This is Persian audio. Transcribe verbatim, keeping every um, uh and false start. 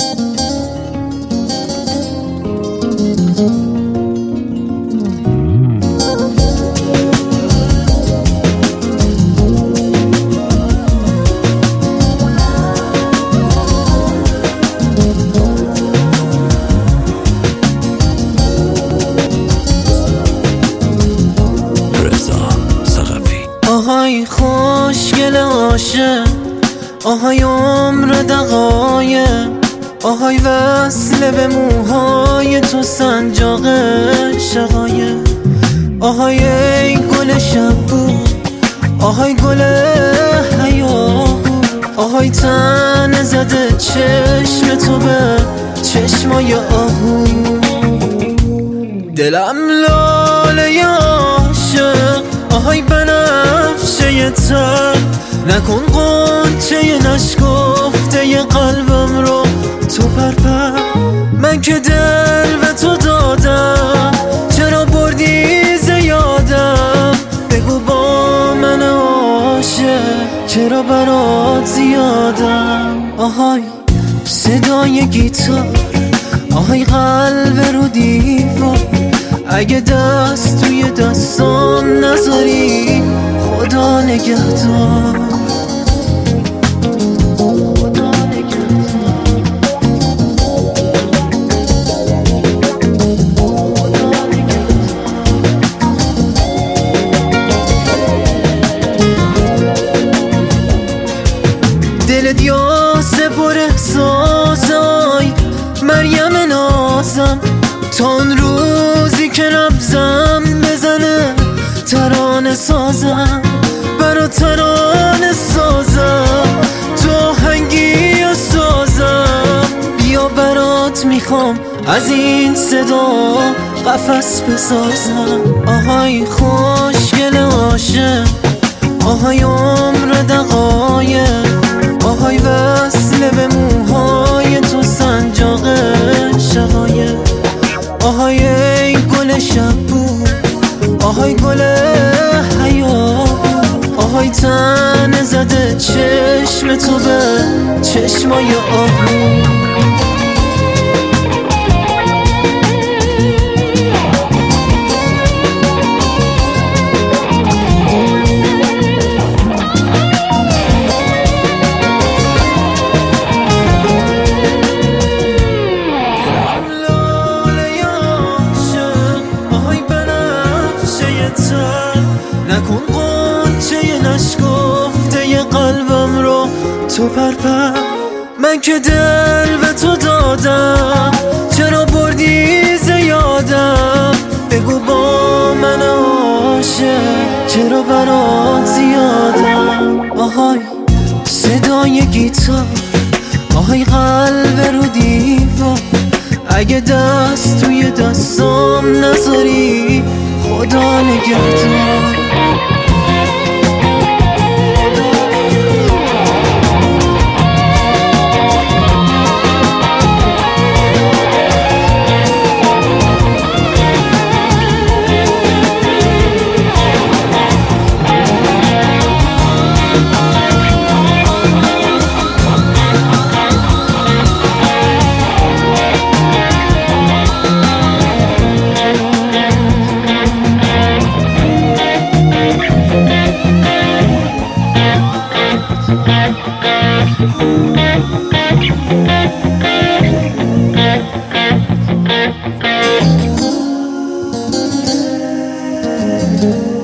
آهای خوشگل عاشق، آهای عمر دقایق، آهای وصل به موهای تو سنجاق شقایق، آهای ای گل شبو، آهای گل حیا، آهای تن زده چشم تو به چشمای آهو. دلم لاله عاشق، آهای بنفشه تر، نکن قنچه نشکفته ی قلبم رو تو پرپر. من که دل به تو دادم، چرا بردی زیادم؟ بگو با من عاشق، چرا برات زیادم؟ آهای صدای گیتار، آهای قلب رو دیوار، اگه دست توی دستام نذاری خدا نگهدار. دلت یاسه پر احساسای مریم نازم، تا اون روزی که نبزم بزنه ترانه سازم، برا ترانه سازم، تو آهنگی سازم. بیا برات میخوام از این صدا قفس بسازم. آهای خوشگل عاشق، آهای عمر دقایق، آهای وصل به موهای تو سنجاق شقایق، آهای ای گل شبو، آهای گل حیا، آهای تن زده چشم تو به چشمای آهو. نکن قنچه نشکفته ی قلبم رو تو پرپر. من که دل به تو دادم، چرا بردی زیادم؟ بگو با من عاشق، چرا برات زیادم؟ آهای صدای گیتار، آهای قلب رو دیوار، اگه دست توی دستام نذاری خدا نگهدار. Thank you.